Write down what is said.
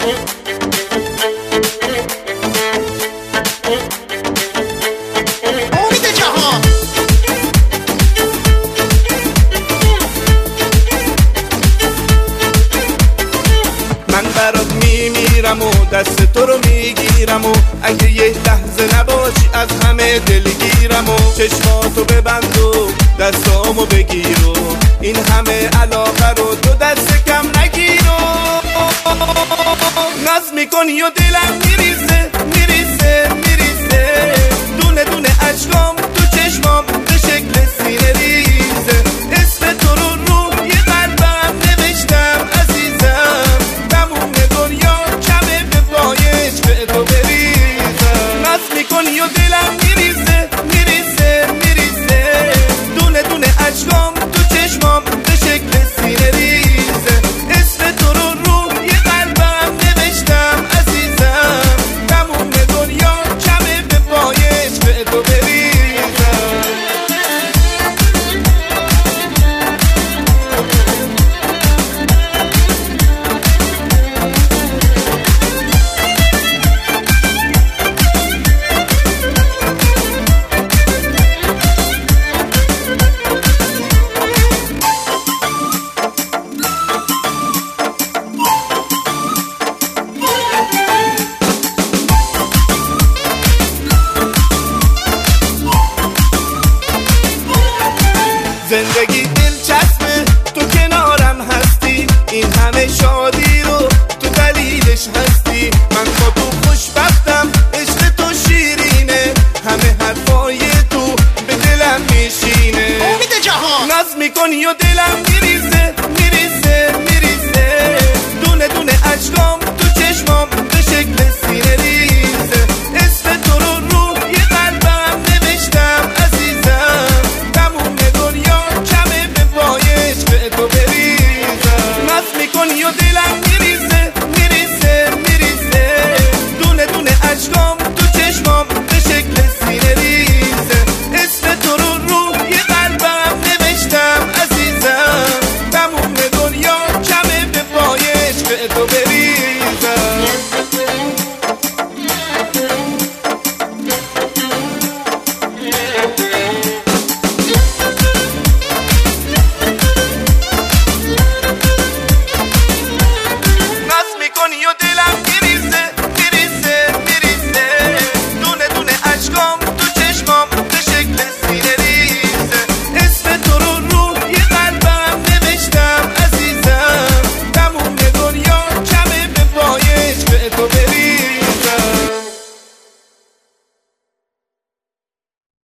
من برات میمیرم و دست تو رو میگیرم و اگه یه لحظه نباشی از همه دلگیرم و چشماتو ببند و دستامو بگیر و این همه علاقه رو تو دست کم نگیر و ناز میکنی و دلم میریزه میریزه میریزه دونه دونه اشکام تو چشمام به شکل سینه ریزه اسم تو رو روی قلبم نوشتم عزیزم تموم دنیا کمه به پایش به تو بریزم ناز میکنی و دلم میریزه میریزه میریزه دونه دونه اشکام تو چشمام به شکل سینه ریزه اسم تو رو روی قلبم نوشتم عزیزم تموم دنیا کمه به پایش به تو بریزم زندگی دلچسبه تو کنارم هستی این همه شادی رو تو دلیلش هستی من با تو خوشبختم عشق تو شیرینه همه حرفای تو به دلم میشینه امید جهان ناز میکنی و دلم میریزه میریزه میریزه دونه دونه اشکام